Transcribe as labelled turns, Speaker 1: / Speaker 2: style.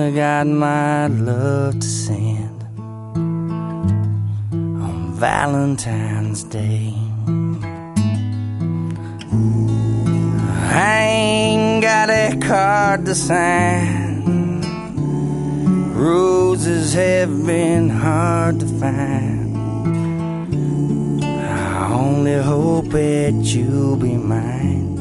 Speaker 1: only got my love to send on Valentine's Day. I ain't got a card to sign. Roses have been hard to find. I only hope that you'll be mine